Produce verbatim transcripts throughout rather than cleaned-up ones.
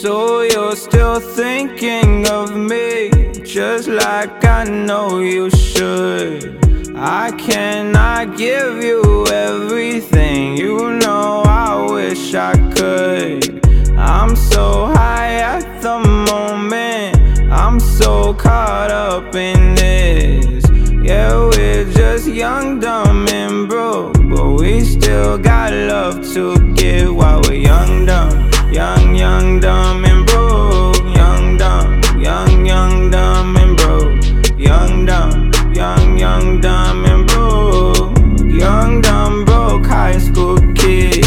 So you're still thinking of me, just like I know you should. I cannot give you everything, you know I wish I could. I'm so high at the moment, I'm so caught up in this. Yeah, we're just young, dumb, and broke, but we still got love to give while we're young, dumb. Young, young, dumb, and broke. Young, dumb, young, young, dumb, and broke. Young, dumb, young, young, dumb, and broke. Young, dumb, broke high school kid.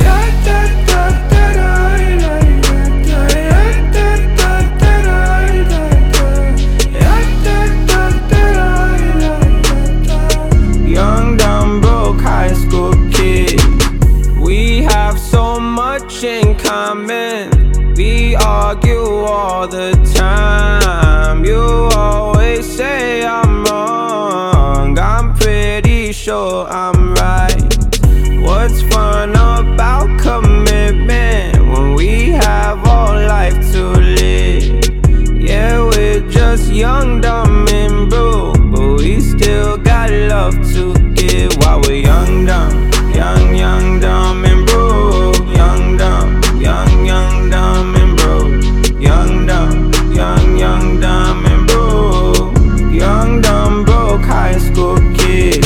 Young, dumb, broke high school kid. We have so much in common, we argue all the time. You always say I'm wrong, I'm pretty sure I'm right. What's fun about commitment when we have all life to live? Yeah, we're just young, dumb, and broke, but we still got love to give while we're young, dumb. Young, young, dumb, and broke. Young, dumb, young, young, dumb, and broke. Young, dumb, young, young, dumb, and broke. Young, dumb, broke high school kid.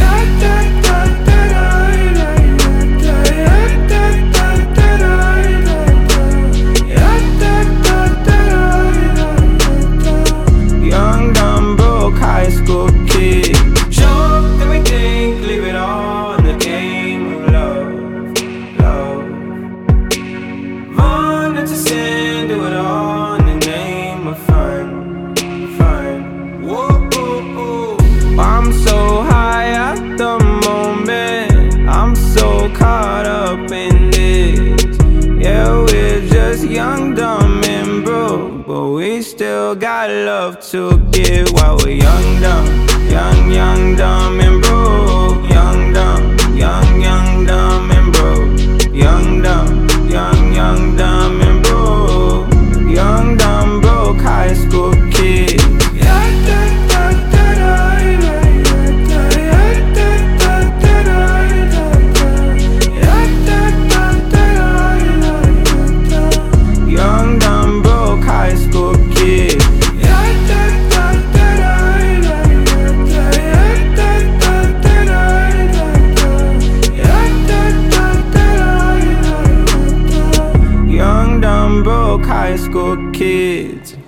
Young, dumb, broke high school kid. Show up everything, leave it all in the game of love, love. Run into sin, do it all in the name of fun, fun. Whoa, oh, oh. I'm so high at the moment, I'm so caught up in this. Yeah, we're just young, dumb, and broke, but we still got love to give while we're young, dumb. Young, young, dumb, and broke. Young, dumb, young, young, dumb, and broke. Young, dumb, young, young, dumb, and broke. Young, dumb, broke high school kid. Young, dumb, broke high school kid. Young, dumb, broke high school kids.